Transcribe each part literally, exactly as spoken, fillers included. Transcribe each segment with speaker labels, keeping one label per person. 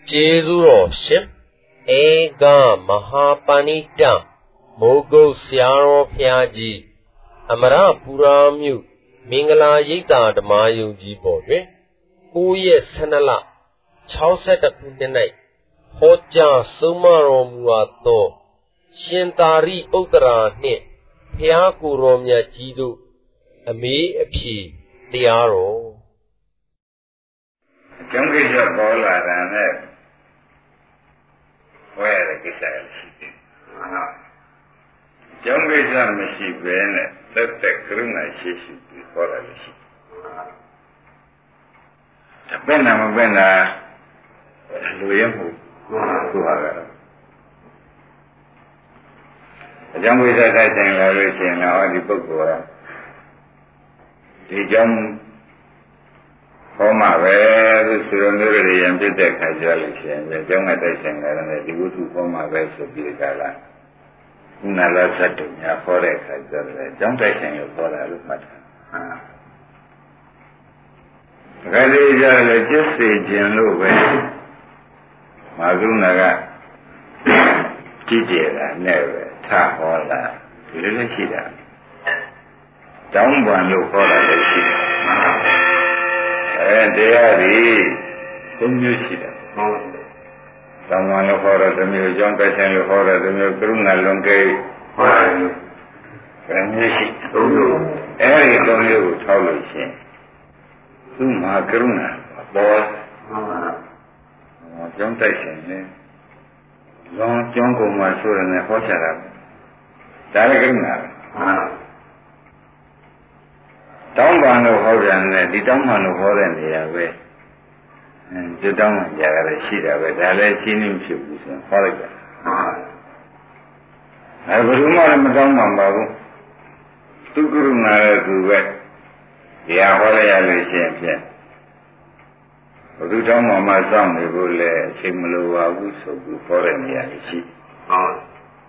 Speaker 1: ကျေးဇူးတော်ရှင်ဧကမဟာပဏိတမိုးကုတ်ဆရာတော်ဘုရားကြီးအမရပူရာမြို့မင်္ဂလာရိပ်သာဓမ္မယုံကြည်ပေါ်တွင်ကိုးရက်ဆယ်နှစ်လ၆၁ခုနှစ်၌ဟောကြားဆုံးမတော်မူအပ်သောရှင်သာရိပုတ္တရာနှင့်ဘုရားကိုယ်တော်မြတ်ကြီးတို့အမေးအဖြေတရားတော်
Speaker 2: အကျုံးကိစ္စပေါ်လာတာနဲ့ဝဲရတဲ့ကိစ္စရရှိတယ်။မှန်ပါ။အကျုံးကိစ္စမရှိဘဲနဲ့သက်သက်ကရုဏာရှိရှိပြီးပေါ်လာလို့ရှိတယ်။ဒါပဲနာမပဲနာလူရဲမှုသူဟာကတော့အကျုံးကိစ္စတိုက်ဆိုင်လာလို့ရှိရင်တော့ဒီပုဂ္ဂိုလ်ကဒီကြောင့်ဟောမှာပဲလို့ဆိုတော့မျိုးတွေရံပြစ်တဲ့ခါကြလို့ရှိရင်ကျောင်းကတိုက်ဆိုင်လာတယ်ဒီဝတ္ထုဟောမှာပဲဆိုပြီးကြလားခုနလာသတ်တူညာဟောတဲ့ခါကြတယ်ကျောင်းတိုက်ဆိုင်လို့ဟောတာလို့မှတ်တာဟာဒါကြလေကြလေကျစ်စေခြင်းလို့ပဲမာကုဏကကြည့်ကြတာနဲ့ပဲထဟောတာဒီလိုလည်းရှိတာတောင်းပန်လို့ဟောတာလည်းရှိတယ်အဲတရားကြီးသုံးမျိုးရှိတယ်ဟုတ်တယ်။တောင်းပန်လို့ဟောတာတစ်မျိုးကြောင့်တိုက်ဆိုင်လို့ဟောတာတစ်မျိုးကရုဏာလွန်ကဲဟောတာဘယ်မျိုးရှိသုံးမျိုးအဲဒီသုံးမျိုးကိုထောက်လို့ရှိရင်သူ့မှာကရုဏာပေါ်ဟုတ်ပါဘူး။ကြောင့်တိုက်ဆိုင်နေလောကျောင်းကုန်မှာဆိုရင်ဟောချတာဒါလည်းကရုဏာဟုတ်တောင်းပန်လို့ဟောပြန်တယ်ဒီတောင်းပန်လို့ဟောတဲ့နေရာပဲဒီတောင်းပန်ကြတာလည်းရှိတာပဲဒါလည်းရှင်းနေဖြစ်ဘူးဆိုရင်ဟောလိုက်တာအဲဘယ်သူမှလည်းမတောင်းပန်ပါဘူးသူကရုဏာရဲ့သူပဲတရားဟောရရလို့ရှိရင်ဖြင့်ဘယ်သူတောင်းပန်မှစောင့်နေဖို့လဲအချိန်မလိုပါဘူးဆိုပြီးဟောတဲ့နေရာရှိဟုတ်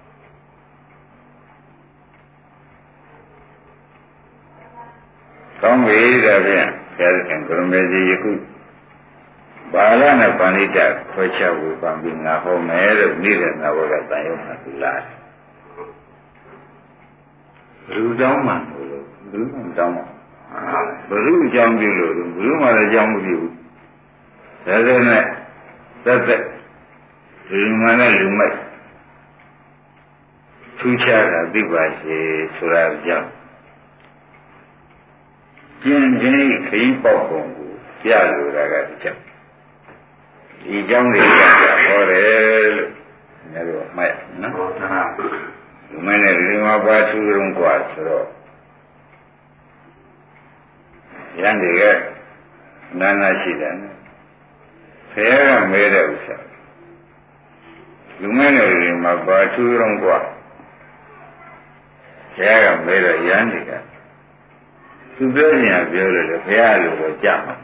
Speaker 2: ကောင်းပြီဒါဖြင့်ဘုရားရှင်ကရမေကြီးယခုဘာလနဲ့ပဏိတခွဲခြားဝေဖန်ပြီးငါဟောမယ်လို့နေတဲ့ငါဘုရားတန်ရုံးမှာသူလာတယ်လူတောင်းမှလို့လူတောင်းမှဘယ်သူအကြောင်းပြုလို့ဘယ်သူမှလည်းအကြောင်းမပြုဘူးဒါဆိုနဲ့သက်သက်လူမှနဲ့လူမိုက်ထူးခြားတာသိပါစေဆိုတာကြောင့်ကျင့်ခြင်းခရီးပေါက်ပုံကိုပြလိုတာကဒီကြောင့်ဒီကြောင့်လေးကဟောတယ်လို့များတော့မှတ်နော်ဟုတ်ပါဘူးဒီမနေ့ဒီမှာပါထူးရုံกว่าဆိုတော့ရန်တွေကနာနာရှိတယ်နော်ဆရာကမဲတဲ့ဥစ္စာဒီမနေ့ဒီမှာပါထူးရုံกว่าဆရာကမဲတော့ရန်တွေကသူပြောရင်ပြောတယ်လေဘုရားလိုတော့ကြမှာ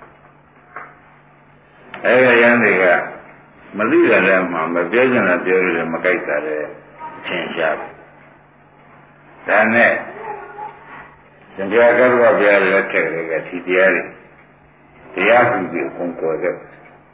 Speaker 2: အဲဒါရန်တွေကမသိကြတဲ့မှာမပြောချင်တာပြောလို့မကြိုက်တာလေသင်ရှားတယ်ဒါနဲ့ရှင်ဘုရားကဘုရားလက်ထက်ကလေးကဒီတရားတွေတရားသူကြီးအကုန်ပေါ်ခဲ့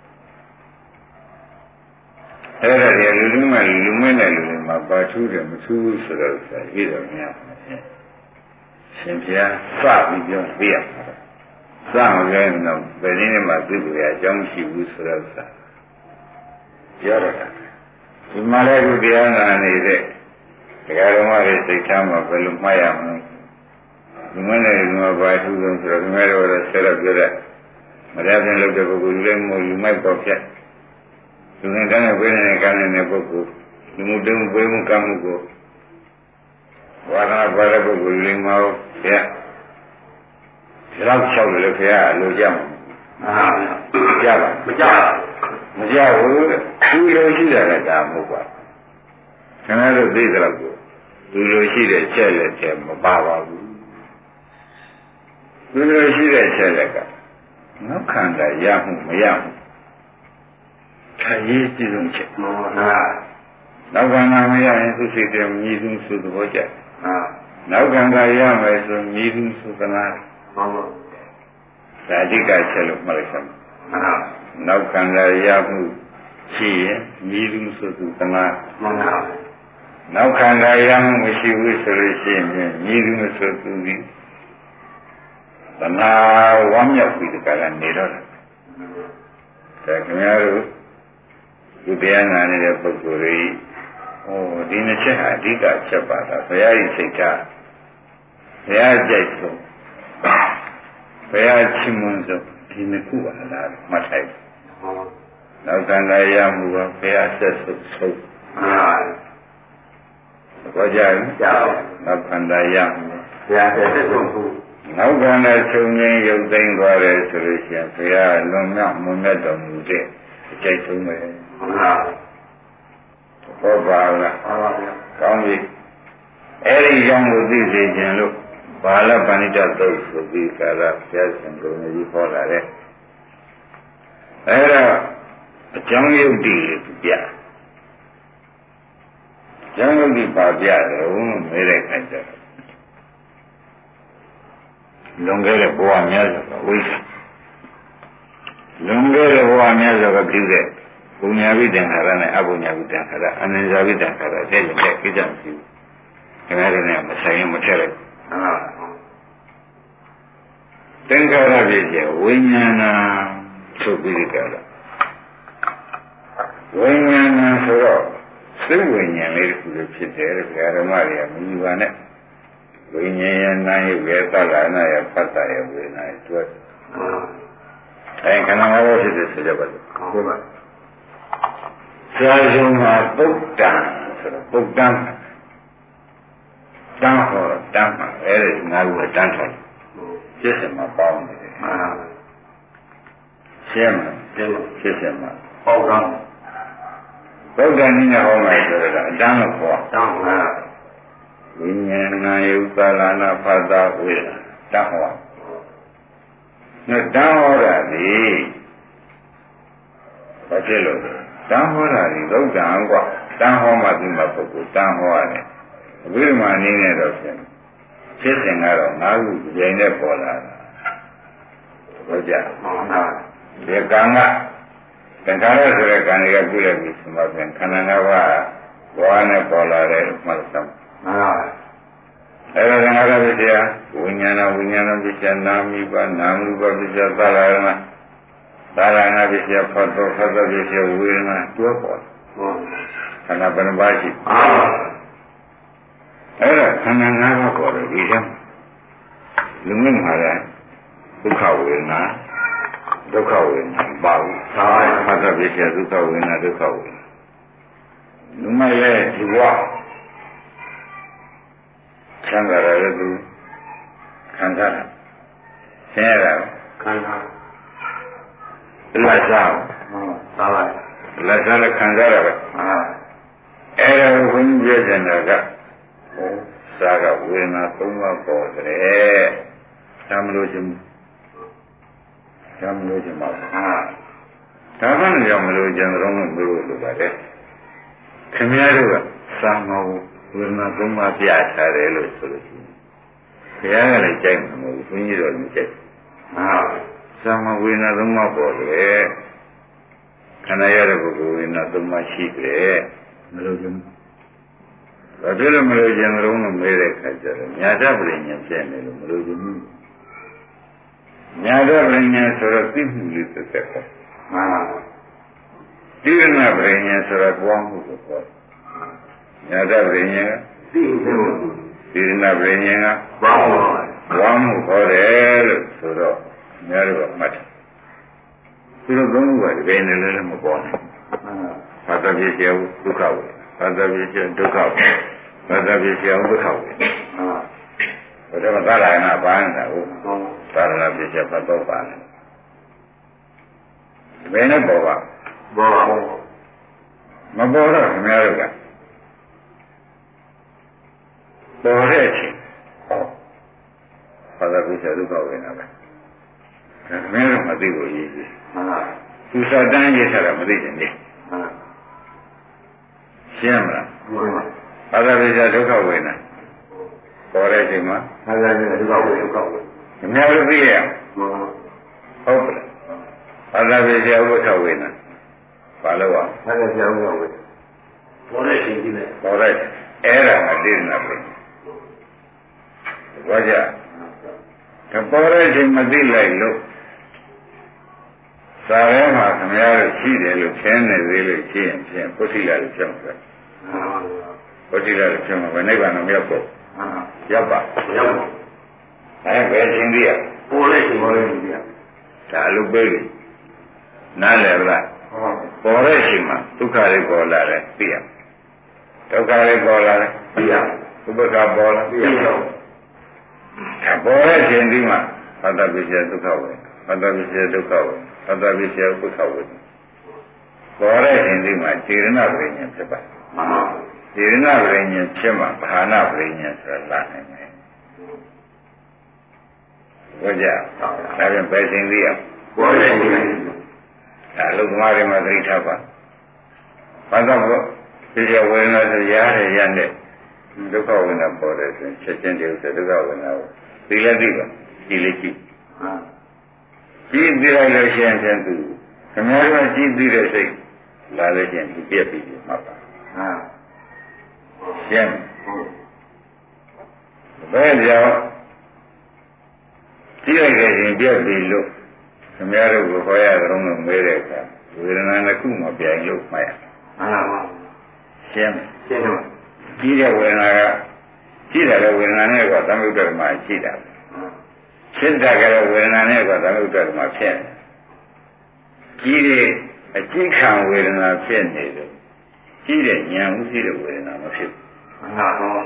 Speaker 2: အဲဒါတွေလူလူမှလူမင်းနဲ့လူတွေမှာပါထူးတယ်မထူးဘူးဆိုတော့ဆိုရည်တော်များပါတယ်ရှင်ဘုရားစပြီးပြောပြရမှာစမပြောရင်တော့ဘယ်နည်းမှသိလို့ရအကြောင်းရှိဘူးဆိုတော့စပြောရတာဒီမှာလည်းဒီတရားနာနေတဲ့တရားတော်မတွေစိတ်ထားမှာဘယ်လိုမှတ်ရမလဲဒီမနေ့ကဘာထူးလို့ဆိုတော့ဒီမဲ့တော့ဆက်ရပြောတဲ့မရပြန်လို့တဲ့ပုဂ္ဂိုလ်လည်းမို့လူမိုက်ပေါ့ဖြတ်သူငယ်ကန်းနဲ့ဝိညာဉ်ကန်းနေတဲ့ပုဂ္ဂိုလ်လူမှုတုံးဝေမှုကမှုကိုဝါဒနာပါတဲ့ပုဂ္ဂိုလ်လေးမဟုတ်ဗျာဒီလောက်လျှောက်တယ်ခင်ဗျာလိုကြမှာမှန်ပါဗျာကြားပါမကြားမကြားဘူးသူလိုရှိတယ်လည်းဒါမဟုတ်ပါခင်ဗျားတို့သိကြတော့ကိုသူလိုရှိတဲ့ချက်လက်ချက်မပါပါဘူးသူလိုရှိတဲ့ချက်လက်ကနောက်ခန္ဓာရမှုမရမှုခရီးကြည့်ဆုံးချက်မောဟနောက်ခန္ဓာမရရင်သူစိတ်တယ်မြည်သူစုသဘောကျဟာနောက်ခန္ဓာရမယ်ဆိုမြည်သူစုသနာမှန်ပါဒါအဓိကချက်လို့မှတ်လိုက်စမ်းမှန်ပါနောက်ခန္ဓာရမှုရှိရင်ညီလူဆိုသူသနာမှန်ပါနောက်ခန္ဓာရမှုမရှိဘူးဆိုလို့ရှိရင်ညီလူဆိုသူဒီသနာဝမ်းမြောက်ပြီးဒီကရနေတော့တယ်ခင်ဗျားတို့ဒီတရားနာနေတဲ့ပုဂ္ဂိုလ်တွေဟိုဒီနှစ်ချက်ဟာအဓိကချက်ပါတာဘုရားကြီးစိတ်ထားဘုရားကြိုက်ဆုံးဘုရားချီးမွမ်းဆုံးဒီနှစ်ခုပါလားမှတ်ထိုက်နောက်ခန္ဓာရမှုကဘုရားဆက်ဆုပ်ဆုံးဟုတ်ကြရင်နောက်ခန္ဓာရမှုဘုရားဆက်ဆုပ်ဆုံးနောက်ခန္ဓာချုပ်ငင်းရုပ်သိမ်းသွားတယ်ဆိုလို့ရှိရင်ဘုရားလွန်မြောက်မွန်မြတ်တော်မူတဲ့အကျိတ်ဆုံးပဲဟုတ်လားဟုတ်ပါလားဟုတ်ပါဗျာကောင်းပြီအဲ့ဒီကြောင့်ကိုသိစေခြင်းလို့ဘာလပဏိတသုတ်ဆိုပြီးကာလဘုရားရှင်ကိုယ်ကြီးဟောလာတဲ့အဲ့ဒါအကြောင်းယုတ်တိကိုပြအကြောင်းယုတ်တိပါပြတယ်ဘုန်းမဲတဲ့ခိုင်တယ်လွန်ခဲ့တဲ့ဘဝများစွာဝိသလွန်ခဲ့တဲ့ဘဝများစွာကပြုတဲ့ဘုညာဝိတ္တံခါရနဲ့အဘုညာဝိတ္တံခါရအနန္တဝိတ္တံခါရတဲ့တဲ့ကိစ္စမရှိဘူးခင်ဗျားတို့နဲ့မဆိုင်ရင်မထည့်လိုက်ဟုတ်လားသင်္ခါရပြည့်ရဲ့ဝိညာဏသုပိကရဝိညာဏဆိုတော့စိတ်ဝိညာဉ်လေးတစ်ခုလိုဖြစ်တယ်တဲ့ဓမ္မတွေကမယူပါနဲ့ဝိညာဉ်ရဲ့နာယုရဲ့သလနာရဲ့ဖတ်တာရဲ့ဝေဒနာရဲ့တွဲအဲခန္ဓာငါးပါးဖြစ်တဲ့ဆိုကြပါစို့ဟုတ်ပါဆရာရှင်ကပုဒ္ဒံဆိုတော့ပုဒ္ဒံတန်းဟောတန်းမှာအဲ့ဒီငါးခုတန်းထိုင်ဖြစ်စမှာပေါင်းနေတယ်မှန်ပါရှင်းမှာဖြစ်စမှာပေါင်းတော့ပုဒ္ဒံနည်းနဲ့ဟောမှာဆိုတော့အတန်းလို့ခေါ်တန်းမှာဝိညာဏယုသလနာဖတ်တာဝေဒတန်းဟောနဲ့တန်းဟောတာဒီဘာဖြစ်လို့တန်းဟောတာဒီသုတ်တံกว่าတန်းဟောမှဒီမှာပုဂ္ဂိုလ်တန်းဟောရတယ်အဘိဓမ္မာအနေနဲ့တော့ဖြစ်ဖြစ်စဉ်ကတော့ငါးခုကြိမ်နဲ့ပေါ်လာတာဟုတ်ကြမှန်ပါဒီကံကသင်္ခါရဆိုတဲ့ကံတွေကပြုလိုက်ပြီးဆိုမှပြန်ခန္ဓာငါးပါးဘဝနဲ့ပေါ်လာတဲ့မှတ်သမမှန်ပါအဲ့ဒါသင်္ခါရပစ္စယဝိညာဏဝိညာဏပစ္စယနာမိပါနာမရူပပစ္စယသလာရဏသလာနာပစ္စယဖတ်တော်ဖတ်တော်ပစ္စယဝေဒနာတွဲပေါ်ဟုတ်ခန္ဓာဘယ်နှပါးရှိအာအဲ့ဒါခန္ဓာငါးပါးပေါ်တယ်ဒီကလူမင်းမှာလည်းဒုက္ခဝေဒနာဒုက္ခဝေဒနာပါဘူးသာဖတ်တော်ပစ္စယဒုက္ခဝေဒနာဒုက္ခဝေဒနာလူမရဲ့ဒီဘဝဆံကြရတယ်သူခံစားတာဆင်းရဲတာခံစားလက်စားဟုတ်ပါပါလက်စားလည်းခံစားရပဲအဲဒါကိုဘုန်းကြီးပြောတဲ့ကစာကဝေဒနာသုံးပါးပေါ်တယ်။ဒါမလို့ချင်းဒါမလို့ချင်းပါဟာဒါမှလည်းကြောင့်မလို့ချင်းတော့မလို့လို့ပါတယ်။ခင်ဗျားတို့ကစာမဟုတ်ဝေဒနာသုံးပါးပြထားတယ်လို့ဆိုလို့ရှိရင်ဘုရားကလည်းကြိုက်မှာမဟုတ်ဘူးဘုန်းကြီးတော်လည်းကြိုက်ဟာစာမဝေဒနာသုံးပါးပေါ်တယ်ခန္ဓာရတဲ့ပုဂ္ဂိုလ်ဝေဒနာသုံးပါးရှိတယ်မလို့ချင်းဘာဖြစ်လို့မလို့ကျင်တော့လို့မေးတဲ့ခါကျတော့ညာတပရိညာဖြစ်နေလို့မလို့ကျင်ဘူးညာတပရိညာဆိုတော့သိမှုလေးသက်သက်ပဲမှန်ပါတိရဏပရိညာဆိုတော့ပွားမှုကိုပြောညာတပရိညာသိမှုတိရဏပရိညာကပွားမှုပွားမှုခေါ်တယ်လို့ဆိုတော့များတော့မှတ်တယ်သူတို့သုံးခုကဒီကိန်းနဲ့လည်းမပေါ်နိုင်ဘာသာပြည့်ကျဒုက္ခဝေဘာသာပြည့်ကျဒုက္ခဝေဘာသာပြည့်ကျဒုက္ခဝေဘုရားကသာလာနာပါနေတာဟုတ်သာလာပြည့်ကျပတ်တော့ပါနေဘယ်နဲ့ပေါ်ပါပေါ်ပါမပေါ်တော့ခင်ဗျားတို့ကပေါ်တဲ့အချိန်ဘာသာပြည့်ကျဒုက္ခဝေနာပဲခင်ဗျားတို့မသိလို့ရေးကြီးသူစတန်းရေးထားတာမသိချင်ဘူးရှင်းမလားဘာသာပြည့်ဒုက္ခဝေဒနာပေါ်တဲ့အချိန်မှာဘာသာပြည့်ဒုက္ခဝေဒုက္ခဝေအများလို့သိရအောင်ဟုတ်ကဲ့ဘာသာပြည့်ဥပ္ပခဝေဒနာဘာဘာလို့อ่ะဘာလဲပြောင်းပြောင်းပဲပေါ်တဲ့ချိန်ကြီးနဲ့ပေါ်တဲ့အဲ့ဒါကသိနေတာပဲဘာကြတပေါ်တဲ့ချိန်မသိလိုက်လို့သာရဲမှာခင်ဗျားတို့ရှိတယ်လို့ခင်းနေသေးလို့ရှိရင်ဖြင့်ပုထိလာလို့ပြောင်းတယ်ပုထိလာလို့ပြောင်းမှာပဲနိဗ္ဗာန်တော့ရောက်ပေါ့ရောက်ပါရောက်ပါအဲဘယ်ချိန်ကြီးอ่ะပေါ်တဲ့ချိန်ပေါ်တဲ့ချိန်ကြီးอ่ะဒါအလုပ်ပေးတယ်နားလည်လားပေါ်တဲ့အချိန်မှာဒုက္ခတွေပေါ်လာတယ်သိရဒုက္ခတွေပေါ်လာတယ်သိရဥပ္ပခါပေါ်လာသိရတော့ဒါပေါ်တဲ့အချိန်ဒီမှာသတ္တပိစ္ဆေဒုက္ခဝေသတ္တပိစ္ဆေဒုက္ခဝေသတ္တပိစ္ဆေဥပ္ပခါဝေပေါ်တဲ့အချိန်ဒီမှာခြေရဏပရိညာဖြစ်ပါမှန်ပါခြေရဏပရိညာဖြစ်မှာဘာနာပရိညာဆိုတာလာနိုင်တယ်ဟုတ်ကြဒါပြန်ပဲချိန်သေးရပေါ်တဲ့အချိန်ဒါလူသမားတွေမှာသိထားပါဘာသာဘောဒီရဝေဒနာဆိုရားရရတဲ့ဒုက္ခဝေဒနာပေါ်တယ်ဆိုရင်ချက်ချင်းတည်းဆိုဒုက္ခဝေဒနာကိုသိလည်းသိပါကြည့်လည်းကြည့်ကြည့်သိလိုက်လို့ရှိရင်ပြန်သူခင်ဗျားတို့ကြည့်သိတဲ့စိတ်လာလို့ရှိရင်ဒီပြက်ပြီးမှတ်ပါဟာရှင်းဘယ်ကြောင့်ကြည့်လိုက်တဲ့ရင်ပြက်ပြီးလို့ခင်ဗျားတို့ကိုခေါ်ရတဲ့လုံးလုံးမဲတဲ့အခါဝေဒနာတစ်ခုမှပြန်လို့မှတ်ရမှန်ပါပါရှင်းရှင်းတော့ကြီးတဲ့ဝေဒနာကကြီးတယ်လေဝေဒနာနဲ့ကသမုဒ္ဒရမှာရှိတာဖြစ်တာကလည်းဝေဒနာနဲ့ကသမုဒ္ဒရမှာဖြစ်တယ်ကြီးတဲ့အကြည့်ခံဝေဒနာဖြစ်နေတယ်ကြီးတဲ့ဉာဏ်ဥသိတဲ့ဝေဒနာမဖြစ်ဘူးမှန်ပါပါ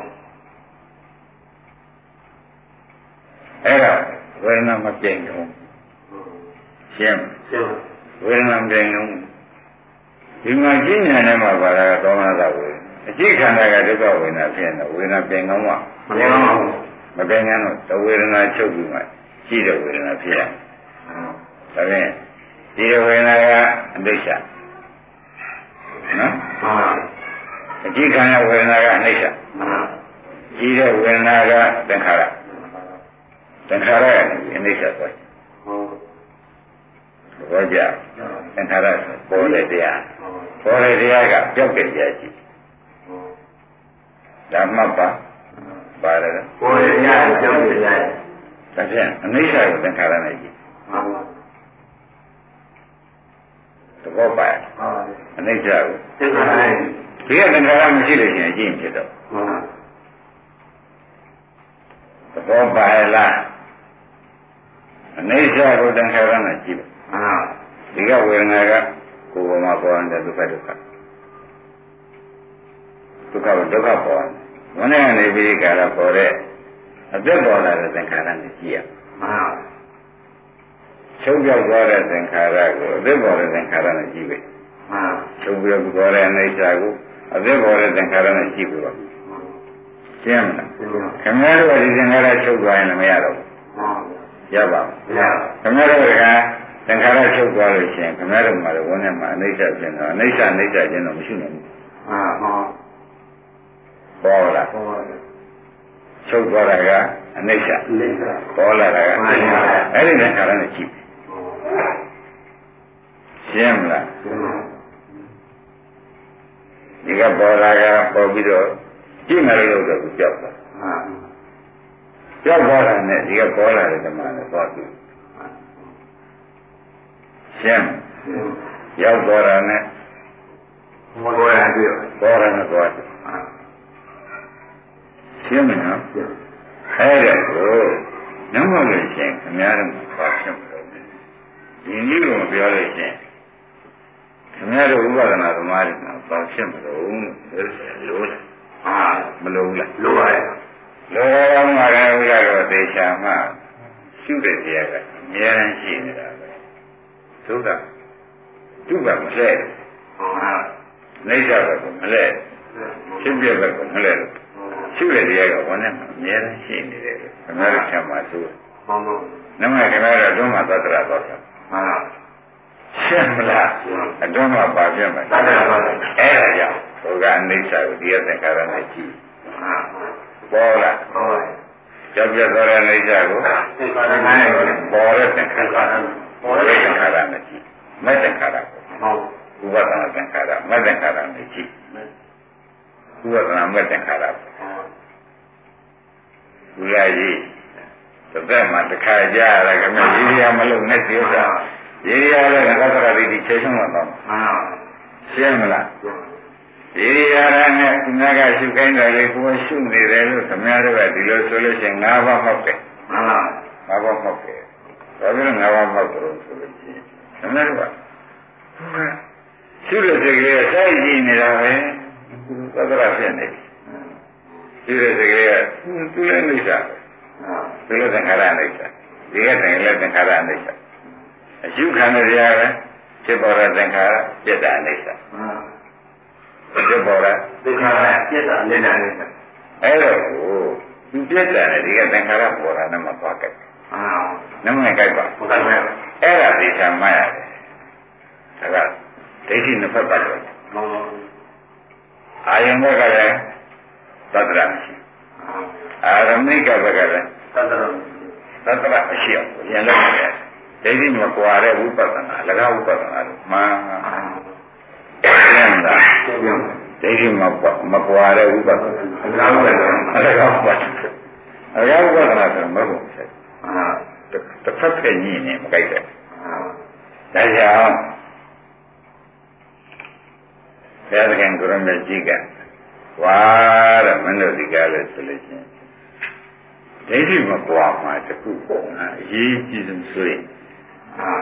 Speaker 2: အဲ့ဒါဝေဒနာမပြိုင်တော့ရှင်းရှင်းဝေဒနာပြိုင်တော့ဒီမှာကျင့်ဉာဏ်နဲ့မှာပါတာကသောမနာဝေအကြည့်ခန္ဓာကဒုက္ခဝေဒနာဖြစ်နေဝေဒနာပြိုင်ကောင်းမှမပြိုင်ကောင်းမပြိုင်ကောင်းတော့ဝေဒနာချုပ်ပြီးမှရှိတဲ့ဝေဒနာဖြစ်ရဒါဖြင့်ဒီဝေဒနာကအဋ္ဌိစ္စနော်အကြည့်ခန္ဓာဝေဒနာကအဋ္ဌိစ္စကြီးတဲ့ဝေဒနာကသင်္ခါရသင်္ခါရကအဋ္ဌိစ္စဆိုဘောကြသင်္ခါရပေါ်တဲ့တရားပေါ်တဲ့တရားကပြောက်တဲ့တရားကြီးဓမ္မပါပါတယ်ပေါ်တဲ့တရားပြောက်တဲ့တရားဒါဖြင့်အနိစ္စကိုသင်္ခါရနဲ့ကြည့်သဘောပါအနိစ္စကိုသင်္ခါရဒီကသင်္ခါရမရှိလို့ရှိရင်ကြည့်ဖြစ်တော့သဘောပါလားအနိစ္စကိုသင်္ခါရနဲ့ကြည့်အာဒီကဝေဒနာကကိုယ်ပေါ်မှာပေါ်တဲ့ဒုက္ခဒုက္ခဒုက္ခဒုက္ခပေါ်မနဲ့နေပြီးကြတာပေါ်တဲ့အသက်ပေါ်လာတဲ့သင်္ခါရနဲ့ကြည့်ရမှာချုပ်ပြောက်သွားတဲ့သင်္ခါရကိုအသက်ပေါ်တဲ့သင်္ခါရနဲ့ကြည့်ပဲမှာချုပ်ပြောက်သွားတဲ့အနိစ္စကိုအသက်ပေါ်တဲ့သင်္ခါရနဲ့ကြည့်ပြီးတော့ရှင်းမလားခင်ဗျားတို့ဒီသင်္ခါရချုပ်သွားရင်လည်းမရတော့ဘူးရပါဘူးခင်ဗျားတို့ကသင်္ခါရချုပ်သွားလို့ရှိရင်ခင်ဗျားတို့မှာလည်းဝန်းထဲမှာအနိစ္စဖြစ်တော့အနိစ္စအနိစ္စချင်းတော့မရှိနိုင်ဘူးအာဟောပေါ်လာချုပ်သွားတာကအနိစ္စပေါ်လာတာကအဲ့ဒီသင်္ခါရနဲ့ကြည့်ရှင်းမလားဒီကပေါ်လာကပေါ်ပြီးတော့ကြည့်မယ်လို့တော့ကြောက်တာကြောက်သွားတာနဲ့ဒီကပေါ်လာတဲ့ဓမ္မနဲ့သွားကြည့်ရှင်းရောက်သွားတာနဲ့ပေါ်လာတွေ့ပေါ်လာနဲ့သွားရှင်းမလားအဲ့ဒါကိုညမလို့ရှင်းခင်ဗျားတို့ဘာဖြစ်မလို့ဒီနည်းကိုမပြောလို့ရှင်းခင်ဗျားတို့ဥပဒနာသမားတွေမှာဘာဖြစ်မလို့လို့လားအာမလို့လားလို့ပါရဲ့လောကမှာလည်းဥဒ္ဒောသေချာမှရှုတဲ့တရားကအများကြီးရှိနေတာပဲသုဒ္ဓသူကမလဲဟာနေကြပဲမလဲရှင်းပြပဲမလဲရှုတဲ့တရားကဝန်နဲ့အများကြီးရှိနေတယ်ခင်ဗျားတို့ချက်မှာသို့မှန်ပါနမခင်ဗျားတို့အတွင်းမှာသတ္တရာတော့ဟာရှင်းမလားအတွင်းမှာပါပြမယ်သတ္တရာတော့အဲ့ဒါကြောင့်ဘုရားအိဋ္ဌာကိုတရားသင်္ခါရနဲ့ကြည့်ပေါ်လာကြောက်ကြသောတဲ့အိဋ္ဌာကိုပေါ်တဲ့သင်္ခါရပေါ်တဲ့သင်္ခါရနဲ့ကြည့်မဲ့သင်္ခါရကိုဥပဒနာသင်္ခါရမသင်္ခါရနဲ့ကြည့်ဥပဒနာမသင်္ခါရဘုရားကြီးသက်မှာတစ်ခါကြားရကမြရေရမလို့နဲ့ဒီဥစ္စာရေရလည်းသတ္တရာတိချေဆုံးတော့မှန်ရှင်းမလားရေရရနဲ့ခုနကရှုခိုင်းတယ်လေကိုယ်ရှုနေတယ်လို့ခမည်းတော်ကဒီလိုဆိုလို့ရှိရင်၅ပါးဟုတ်တယ်မှန်လား၅ပါးဟုတ်တယ်ဒါပြီးတော့၅ပါးဟုတ်တယ်ဆိုလို့ရှိရင်ခမည်းတော်ကရှုတဲ့စိတ်ကလေးစိုက်ကြည့်နေတာပဲသတ္တရာဖြစ်နေရှုတဲ့စိတ်ကလေးကသူလည်းနေစားသူလည်းသင်္ခါရနေစားဒီကတည်းကလည်းသင်္ခါရနေစားအရှုခံရတရားပဲဖြစ်ပေါ်တဲ့သင်္ခါရပြတ်တာနေစားဖြစ်ပေါ်တဲ့သင်္ခါရပြတ်တာနေတာနေစားအဲ့တော့သူပြတ်တာနဲ့ဒီကသင်္ခါရပေါ်တာနဲ့မသွားကြဘူးအာနမနဲ့ကြိုက်ပါဟုတ်ကဲ့အဲ့ဒါဒီသမှတ်ရတယ်ဒါကဒိဋ္ဌိနှစ်ဖက်ပတ်တယ်အာယုံဘက်ကလည်းသတ္တရမရှိအာရမိကဘက်ကလည်းသတ္တရသတ္တရမရှိအောင်ပြန်လို့ရတယ်ဒိဋ္ဌိမကွာတဲ့ဝိပဿနာ၎င်းဝိပဿနာလို့မှန်ပြန်တာဒိဋ္ဌိမမကွာတဲ့ဝိပဿနာ၎င်းဝိပဿနာ၎င်းဝိပဿနာ၎င်းဝိပဿနာဆိုမဟုတ်ဘူးအာတစ်ဖက်ဖက်ညင်းနေမကြိုက်တယ်ဒါကြောင့်ဘုရားသခင်ကိုရမေကြီးကဝါတဲ့မင်းတို့ဒီကားလဲဆိုလို့ချင်းဒိဋ္ဌိမကွာမှာတခုပုံဟာအရေးကြီးဆုံးဆိုရင်အာ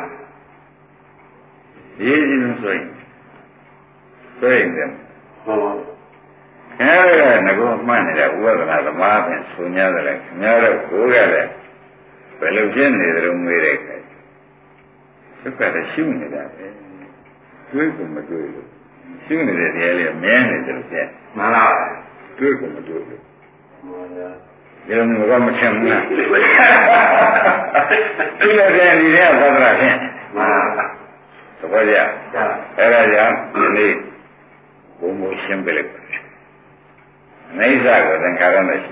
Speaker 2: အရေးကြီးဆုံးဆိုရင်ဆိုရင်တယ်ဟုတ်အဲ့ဒါကငကောမှတ်နေတဲ့ဥပဒနာသမားပင်ဆို냐တယ်ခင်ဗျားတို့ကိုယ်ကလည်းဘယ်လိုဖြစ်နေတယ်လို့မေးတဲ့အခါသုခတဲ့ရှုနေတာပဲတွေးကုန်မတွေးလို့ရှုနေတဲ့တရားလေးမြဲနေတယ်လို့ပြောမှန်လားတွေးကုန်မတွေးလို့မှန်ပါဒီလိုမျိုးကမချင်ဘူးလားဒီလိုတဲ့ဒီတဲ့သဒ္ဒရာဖြင့်မှန်ပါသဘောကျအဲ့ဒါကြောင့်ဒီနေ့ဘုံဘုံရှင်းပြလိုက်ပါအိဋ္ဌကိုသင်္ခါရမရှိ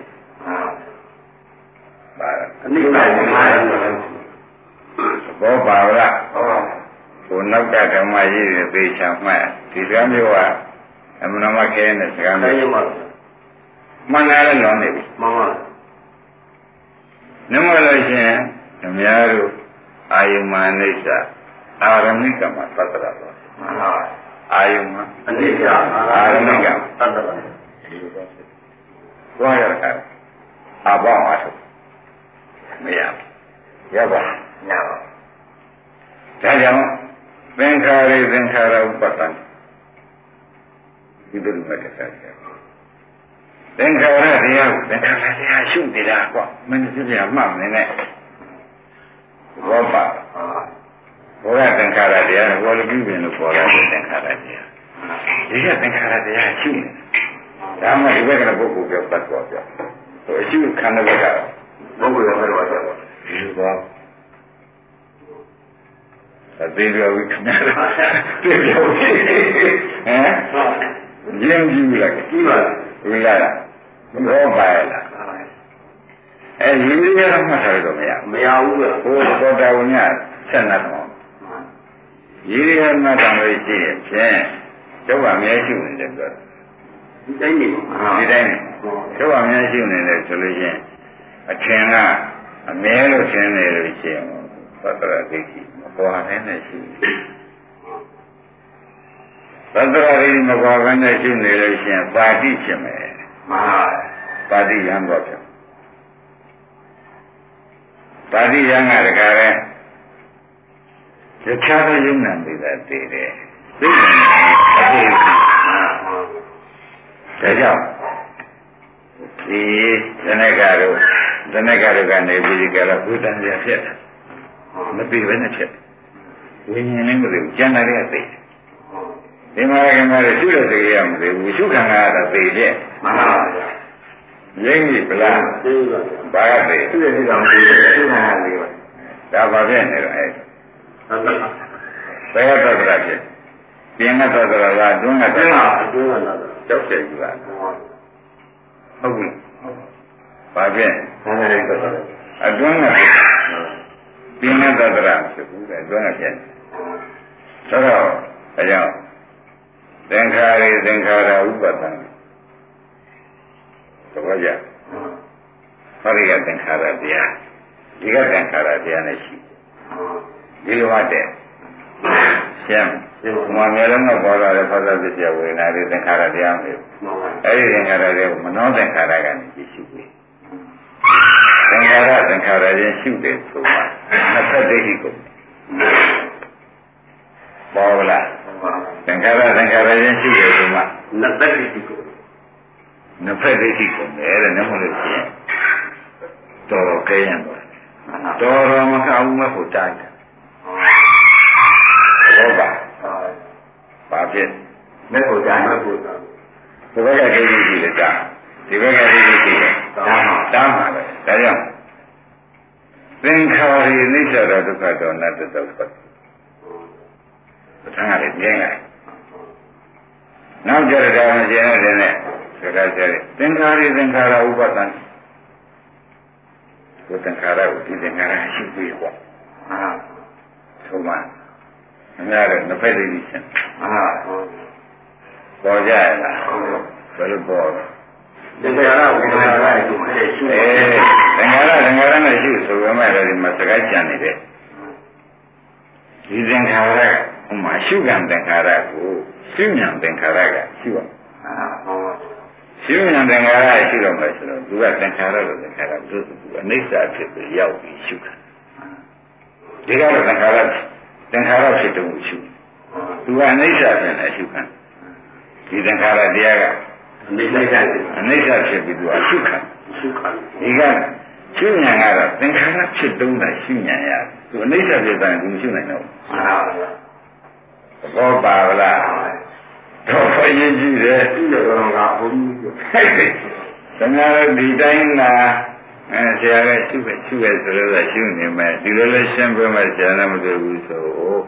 Speaker 2: ပါအနိစ္စကိုမှားတယ်ဘောပါဝရဟောဘုနောက်ကဓမ္မရေးတွေသိချာမှတ်ဒီကမျိုးကအမှန်မှခဲတဲ့စကားမျိုးမှန်တယ်လည်းလွန်နေပြီမှန်ပါနမလို့ရှိရင်ဓမ္မယာတို့အာယုမအိဋ္ဌအာရမိကမှာသတ္တရပါမှန်ပါအာယုမအိဋ္ဌအာရမိကသတ္တရဒီလိုပါဘွားရတာအဘောင်းအားထုတ်မရဘူးရပါညပါဒါကြောင့်သင်္ခါရိသင်္ခါရဥပတ္တံဒီလိုမှတ်ထားကြသင်္ခါရတရားကိုသင်္ခါရတရားရှုနေတာကွာမင်းတို့ပြမှတ်နေနဲ့ဘောပါဘောရသင်္ခါရတရားဘောလပြုပင်လို့ပေါ်လာတဲ့သင်္ခါရတရားဒီကသင်္ခါရတရားရှုနေတာဒါမှဒီဘက်ကပုဂ္ဂိုလ်ပြောတတ်တော့ပြောဟိုအရှုခန္ဓာဘက်ကပုဂ္ဂိုလ်ရောပြောတော့ဒီတော့အသေးတော်ဝိခဏပြေပြောဟမ်ရင်းကြည့်လိုက်ကြည့်ပါဝိလာဘောပါလားအဲရင်းရမှတ်ထားတော့မရမရဘူးပဲဟိုသောတာဝိညာဆက်နေတော့ရင်းရမှတ်တာလို့ရှိရင်ဖြင့်ဒုက္ခအများရှိနေတယ်ပြောဒီတိုင်းနေဒီတိုင်းနေဒုက္ခအများရှိနေတယ်ဆိုလို့ရှိရင်အထင်ကအမြဲလို့ထင်နေလို့ရှိရင်သတ္တရဒိဋ္ဌိမပေါ်နိုင်နဲ့ရှိသတ္တရဒိဋ္ဌိမပေါ်နိုင်နဲ့ရှိနေလို့ရှိရင်ပါတိဖြစ်မယ်မှန်ပါပါတိရံတော့ဖြစ်ပါတိရံကတခါလဲတခြားသောယုံနာမိတာတည်တယ်သိတယ်အသိဒါကြောင့်ဒီဇနကတို့ဇနကတို့ကနေပြီးကြတော့ဘုဒ္ဓံပြဖြစ်တယ်မပြီးဘဲနဲ့ဖြစ်ဝိညာဉ်လည်းမသိဘူးကျန်တာလည်းသိဒီမှာကမှလည်းရှုတဲ့စိတ်ရမသိဘူးရှုခံရတာသိတယ်မှန်ပါဗျာရင်းပြီဗလားသိပါဘာကသိရှုတဲ့စိတ်ကမသိဘူးရှုခံရသေးပါဒါဘာဖြစ်နေတော့အဲ့ဟုတ်ကဲ့ဘယ်ကသတ္တရဖြစ်ပြင်ကသတ္တရလားတွန်းကသတ္တရအတွင်းကသတ္တရကြောက်တယ်ကြီးပါဟုတ်ပြီဘာဖြစ်အတွင်းကပြင်ကသတ္တရဖြစ်ဘူးလေအတွင်းကဖြစ်ဆိုတော့အဲကြောင့်သင်္ခါရသင်္ခါရဥပဒံသဘောကျဟောဒီကသင်္ခါရတရားဒီကသင်္ခါရတရားနဲ့ရှိဒီလိုမှတဲ့ရှင်းမမျိုးလုံးကပေါ်လာတဲ့ဖသပစ္စယဝေဒနာတွေသင်္ခါရတရားမျိုးအဲဒီသင်္ခါရတွေကိုမနောသင်္ခါရကနေကြည့်ရှုပြီးသင်္ခါရသင်္ခါရချင်းရှုတယ်ဆိုမှနှစ်ဖက်ဒိဋ္ဌိကိုပေါ်လာသင်္ခါရသင်္ခါရချင်းရှုတယ်ဆိုမှနှစ်ဖက်ဒိဋ္ဌိကိုနှစ်ဖက်ဒိဋ္ဌိကိုလည်းတဲ့နမလို့ရှိရင်တော်တော်ကဲရင်တော့တော်တော်မကဘူးမဟုတ်တိုင်းဘောပါဘာဖြစ်မဲ့ကိုတိုင်းမဲ့ကိုတိုင်းဒီဘက်ကဒိဋ္ဌိရှိတယ်တာဒီဘက်ကဒိဋ္ဌိရှိတယ်တာတာမှာပဲဒါကြောင့်သင်္ခါရနိစ္စဒုက္ခတောနတ္တသုတ်ပဋ္ဌာန်းရတယ်ကျင်းလိုက်နောက်ကြရတာမကျင်းတဲ့နဲ့စကားကျတဲ့သင်္ခါရသင်္ခါရဥပဒံကိုသင်္ခါရကိုဒီသင်္ခါရရှိပြီးပေါ့အာဆိုမှအများနဲ့နှစ်ဖက်တည်းရှင်အာပေါ်ကြရလားဘယ်လိုပေါ်သင်္ခါရသင်္ခါရကိုရှိအဲသင်္ခါရသင်္ခါရနဲ့ရှိဆိုရမယ်ဒီမှာစကားကြံနေတယ်ဒီသင်္ခါရဟိုမှာရှုကံသင်္ခါရကိုရှုဉဏ်သင်္ခါရကရှုရအာရှုဉဏ်သင်္ခါရရှိတော့မယ်ဆိုတော့သူကသင်္ခါရလို့သင်္ခါရသူကအနိစ္စဖြစ်ပြီးရောက်ပြီးရှုတာဒီကတော့သင်္ခါရသင်္ခါရဖြစ်တုံးရှုသူကအနိစ္စဖြစ်နေရှုခံဒီသင်္ခါရတရားကအနိစ္စအနိစ္စဖြစ်ပြီးသူကရှုခံရှုခံဒီကရှုဉဏ်ကတော့သင်္ခါရဖြစ်တုံးတာရှုဉဏ်ရသူအနိစ္စဖြစ်တယ်သူမရှုနိုင်တော့ဘူးဘောပါလားတော့ဖရင်ကြည့်တယ်ဒီလိုတော့ကဘုန်းကြီးဟဲ့တမန်တော်ဒီတိုင်းလားအဲဆရာကရှုပဲရှုပဲဆိုလို့ရှုနေမယ်ဒီလိုလဲရှင်းပြမယ်ဆရာလည်းမတွေ့ဘူးဆို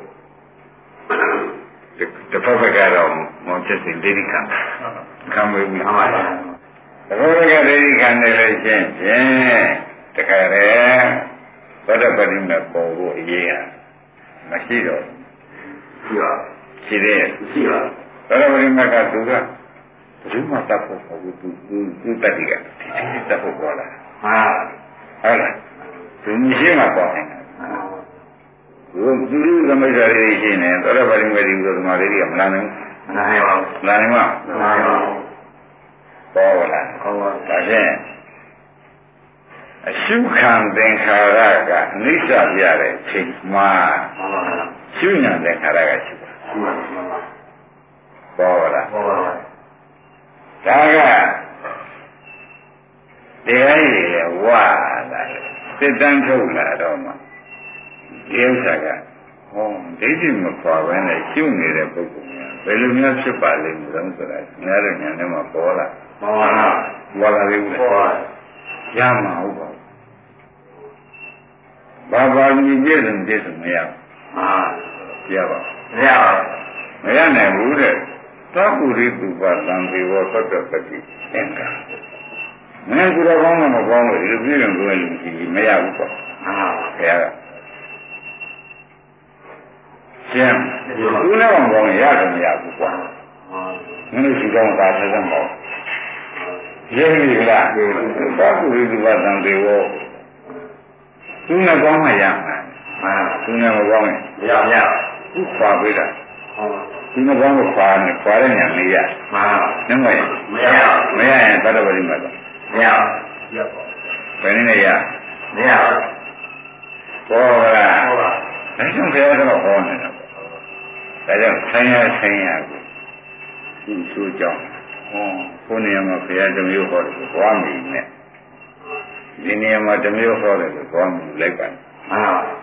Speaker 2: တစ်ဖက်ဖက်ကတော့မောင်ချက်စီဒိဋ္ဌိခံခံမပြီးမှာပါတစ်ဖက်ဖက်ကဒိဋ္ဌိခံနေလို့ရှင်းဖြင့်တခါရဲသောတပတိမဲ့ပေါ်ဖို့အရေးဟာမရှိတော့ရှိပါရှိတယ်ရှိပါသောတပတိမဲ့ကသူကဘယ်သူမှတတ်ဖို့မဟုတ်ဘူးသူသူတတ်တယ်ကဒီတတ်ဖို့ပေါ်လာဟာဟုတ်လားသူမရှိမှပေါ်နေတယ်သူသူလူသမိတ်ဓာတ်တွေရှိနေသောတပတိမဲ့ဒီလိုသမားလေးတွေကမလာနိုင်ဘူးမလာနိုင်ပါဘူးမလာနိုင်ပါဘူးမလာနိုင်ပါဘူးပေါ်လာဟုတ်ပါဒါဖြင့်အရှုခံသင်္ခါရကအနိစ္စပြတဲ့ချိန်မှာရှုညာသင်္ခါရကရှိပါပေါ်လာပေါ်လာဒါကတရားရည်ဝါလာစစ်တမ်းထုတ်လာတော့မှဒီဥစ္စာကဟောဒိဋ္ဌိမပွားဘဲနဲ့ရှုနေတဲ့ပုဂ္ဂိုလ်များဘယ်လိုများဖြစ်ပါလိမ့်မလို့ဆိုတာငါတို့ညာထဲမှာပေါ်လာပေါ်လာပေါ်လာလေးပေါ်လာရမှာဟုတ်ပါဘူးဘာဘာမြည်ပြည့်စုံပြည့်စုံမရဘူးဟာပြပါမရဘူးမရနိုင်ဘူးတဲ့သဗ္ဗုရိတုပသံဃေဝသတ္တပတိသင်္ကာမင်းကူတော်ကောင်းမှမကောင်းလို့ဒီလိုပြည့်စုံကိုလည်းကြည့်မရဘူးပေါ့ဟာဘုရားကကျန်သူနဲ့ကောင်းကောင်းရတယ်မရဘူးကွာမင်းတို့ရှိကောင်းတာဆက်ဆက်မဟုတ်ရင်းပြီလားသဗ္ဗုရိတုပသံဃေဝသူနဲ့ကောင်းမှရမှာဟာသူနဲ့မကောင်းရင်မရမရသူခွာပေးတာဒီမကောင်းကိုခွာနေခွာတဲ့ညာမရမှန်နည်းမရမရမရရင်သတ္တပတိမှာတော့မရရပါဘယ်နည်းနဲ့ရမရဘောလားဟုတ်ပါဒါကြောင့်ဘုရားကတော့ဟောနေတာပေါ့ဒါကြောင့်ဆင်းရဲဆင်းရဲကိုသူ့ဆိုကြောင်းဟောကိုယ်နေရာမှာဘုရားတစ်မျိုးဟောတယ်ကိုသွားမိနဲ့ဒီနေရာမှာတစ်မျိုးဟောတယ်ကိုသွားမိလိုက်ပါအာ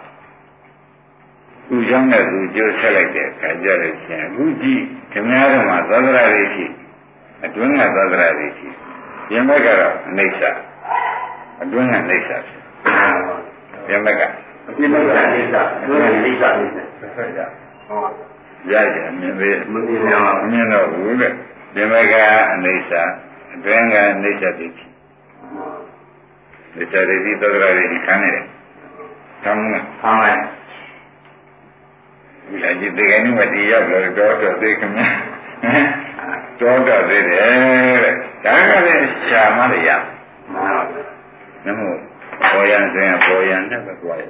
Speaker 2: သူကြောင့်လည်းသူကြိုးဆက်လိုက်တဲ့အခါကျတော့ရှင်အခုကြည့်ခင်ဗျားတို့မှာသောဒရာတွေရှိအတွင်းကသောဒရာတွေရှိပြင်ဘက်ကတော့အနိစ္စအတွင်းကအိဋ္ဌာဖြစ်ပြင်ဘက်ကပြင်ဘက်ကအိဋ္ဌာအတွင်းကအိဋ္ဌာဖြစ်ဆက်ရဟောရကြမြင်သေးမမြင်တော့မြင်တော့ဘူးလေပြင်ဘက်ကအိဋ္ဌာအတွင်းကအိဋ္ဌာဖြစ်အိဋ္ဌာတွေဒီသောဒရာတွေခံနေတယ်သမ်းလားသမ်းလိုက်ဒီလာကြည့်တဲ့ကနေမတရားလို့တော့တော့သိခင်ဗျာတော်တော်သေးတယ်တဲ့ဒါကလည်းရှာမလို့ရမှန်ပါဘူးနမို့ပေါ်ရန်ဆိုရင်ပေါ်ရန်နဲ့ပဲကြွားရ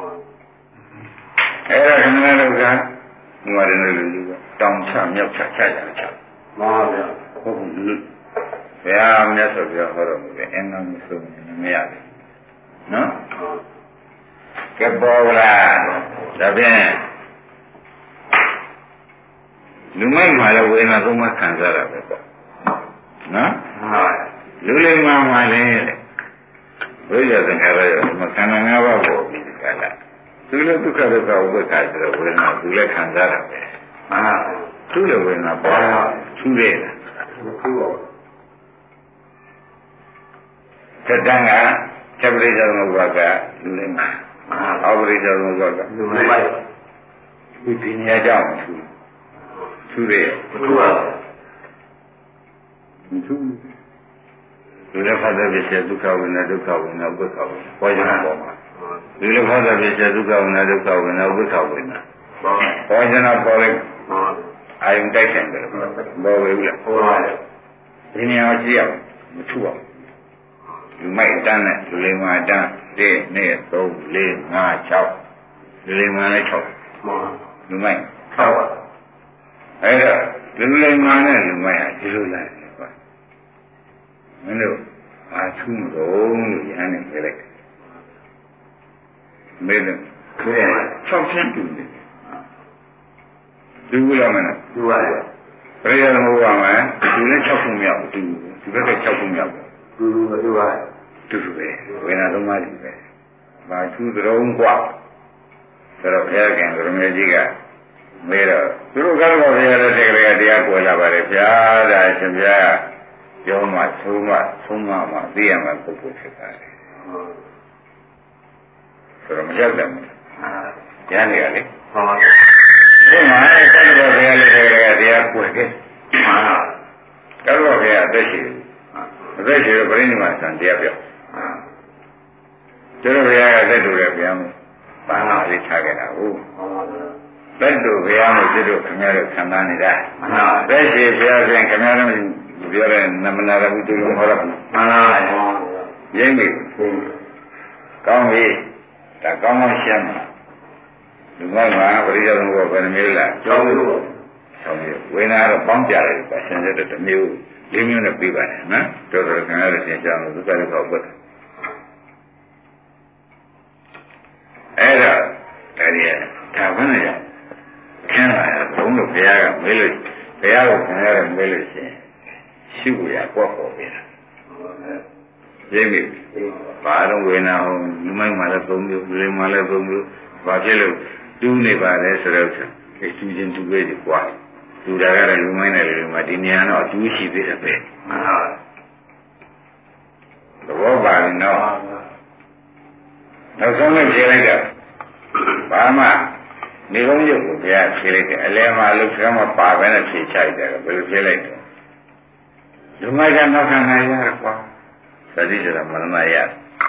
Speaker 2: အဲ့ဒါခဏတော့ကငွားတယ်လို့လူကတောင်ချမြောက်ချချကြတယ်မှန်ပါဗျာဟုတ်ဘူးလူဘုရားမြတ်စွာဘုရားဟောတော်မူတဲ့အင်္ဂါမဆုံးမရဘူးနော်ကဲပေါ်လာဒါဖြင့်လူမိုက်မှာလည်းဝေဒနာသုံးပါးခံစားရပဲပေါ့နော်ဟုတ်လူလိမ္မာမှာလည်းဝိဇ္ဇာသင်္ခါရရောမခန္ဓာ၅ပါးပေါ်ပြီးဒီကလာသူလည်းဒုက္ခဒုက္ခဥပ္ပခါဆိုတော့ဝေဒနာသူလည်းခံစားရပဲအာသူလည်းဝေဒနာပေါ်ထူးတယ်လားထူးပါကတန်ကချက်ပရိစ္ဆေသမုပ္ပါကလူလိမ္မာအာဩပရိစ္ဆေသမုပ္ပါကလူလိမ္မာဒီပညာကြောင့်ထူးထူးတယ်ထူးပါထူးလူလည်းဖတ်တဲ့ပြည့်ဒုက္ခဝိနာဒုက္ခဝိနာဥပ္ပခဝိနာပေါ်ကြတာပေါ်မှာလူလည်းဖတ်တဲ့ပြည့်ဒုက္ခဝိနာဒုက္ခဝိနာဥပ္ပခဝိနာပေါ်ကြတာပေါ်လိုက်အာယုန်တိုက်ဆိုင်တယ်ပေါ်ဝေဘူးလားပေါ်ပါတယ်ဒီနေရာကြည့်အောင်မထူအောင်လူမိုက်တန်းနဲ့လူလိမ္မာတန်း၁ ၂ ၃ ၄ ၅ ၆လူလိမ္မာလည်း၆လူမိုက်၆ပါအဲ့တော့လူလိမ္မာနဲ့လူမိုက်ဟာဒီလိုလိုက်မင်းတို့အာထုံးတော့လို့ရဟန်းနေပြလိုက်မေးတယ်ခဲ၆ချင်းတူတယ်တူဘူးလားမင်းတူပါရဲ့ပရိယသမုပ္ပါမှာသူလည်း၆ခုမြောက်တူဒီဘက်က၆ခုမြောက်တူတူတူပါတူတူပဲဝေဒနာသုံးပါးတူပဲဘာထူးတုံးกว่าဆိုတော့ဘုရားကံကရမေကြီးကမေးတော့သူတို့ကတော့ဘုရားတဲ့တကယ်တရားပေါ်လာပါတယ်ဗျာဒါရှင်ဗျာပြောမှသုံးမှသုံးမှမှသိရမှာပုဂ္ဂိုလ်ဖြစ်တာလေဆိုတော့မရောက်တယ်ကျန်နေရလေဟောဒီမှာတတ်တော်ဘုရားလည်းတရားပွင့်ခဲ့ဟာတတ်တော်ဘုရားအသက်ရှိအသက်ရှိတော့ပြိဋိမာသံတရားပြောတတ်တော်ဘုရားကသက်တူတယ်ဗျာပန်းလာလေးထားခဲ့တာဟုတ်သက်တူဘုရားမို့စစ်တို့ခင်ဗျားတို့ခံစားနေတာသက်ရှိဘုရားရှင်ခင်ဗျားတို့ပြောတဲ့နမနာရဘူးတူလုံးဟောတော့မှန်ပါပါရင်းပြီကောင်းပြီဒါကောင်းကောင်းရှင်းမှာဒီမှာကပရိယသမုပ္ပါဘယ်နှမျိုးလဲကျောင်းမျိုးကျောင်းမျိုးဝိညာဉ်တော့ပေါင်းကြတယ်ပါရှင်တဲ့တစ်မျိုးလေးမျိုးနဲ့ပြီးပါတယ်နော်တော်တော်ခင်ဗျားတို့ရှင်းကြအောင်ဒုက္ခဒုက္ခပုဒ်အဲ့ဒါတည်းရဒါဘယ်နဲ့ရခင်းလာတော့ဘုန်းတော်ဘုရားကမေးလို့ဘုရားကိုခင်ဗျားတို့မေးလို့ရှင်းရှိကိုရကွက်ပေါ်ပြီလားရင်းပြီဘာတော့ဝေနာဟောလူမိုက်မှလည်းသုံးမျိုးလူလေးမှလည်းသုံးမျိုးဘာဖြစ်လို့တူးနေပါလဲဆိုတော့အဲတူးချင်းတူးပဲဒီကွာတူးတာကတော့လူမိုက်နဲ့လူမိုက်ဒီနေရာတော့အတူးရှိသေးတယ်ပဲမှန်ပါသဘောပါပြီနော်နောက်ဆုံးလည်းဖြေလိုက်တော့ဘာမှနေကုန်းရုပ်ကိုဘုရားဖြေလိုက်တယ်အလဲမှာလူကမှပါပဲနဲ့ဖြေချလိုက်တယ်ဘယ်လိုဖြေလိုက်လဲလူမိုက်ကနောက်ခံနိုင်ရကွာသတိဆိုတာမရဏရ